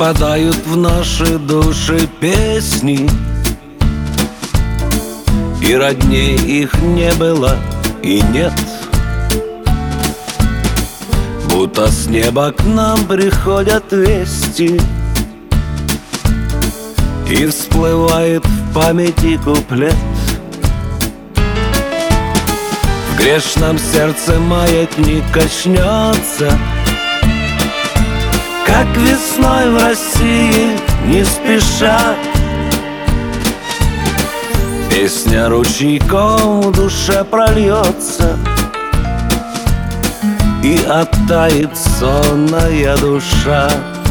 Западают в наши души песни, и родней их не было и нет. Будто с неба к нам приходят вести, и всплывает в памяти куплет. В грешном сердце маятник качнется, как весной в России не спеша. Песня ручейком в душе прольется, и оттает сонная душа.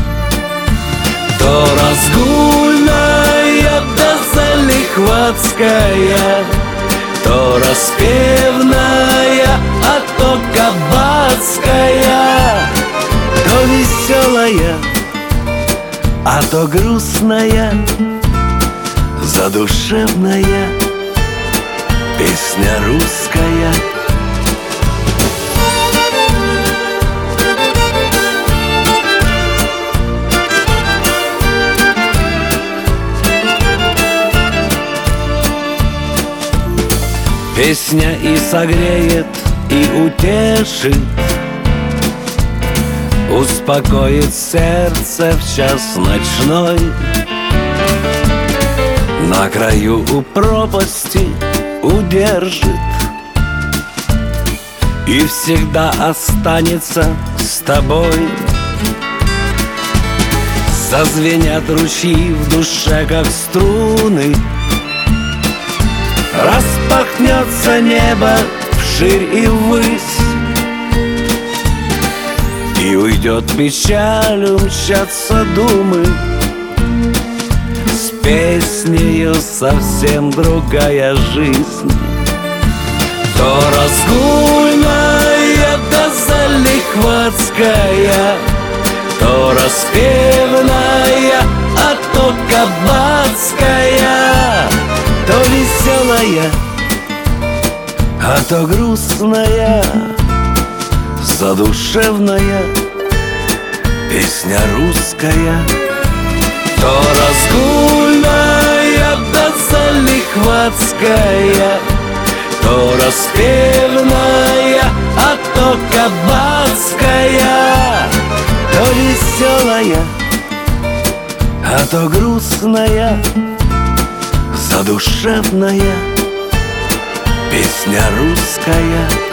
То разгульная, да залихватская, то распевная, а то кабацкая, то веселая, а то грустная, задушевная песня русская. Песня и согреет, и утешит, успокоит сердце в час ночной. На краю у пропасти удержит и всегда останется с тобой. Зазвенят ручьи в душе, как струны, распахнется небо вширь и ввысь, и уйдет печаль, умчатся думы. С песнею совсем другая жизнь. То разгульная, да залихватская, то распевная, а то кабацкая, то веселая, а то грустная, задушевная песня русская. То разгульная, да залихватская, то распевная, а то кабацкая, то веселая, а то грустная, задушевная песня русская.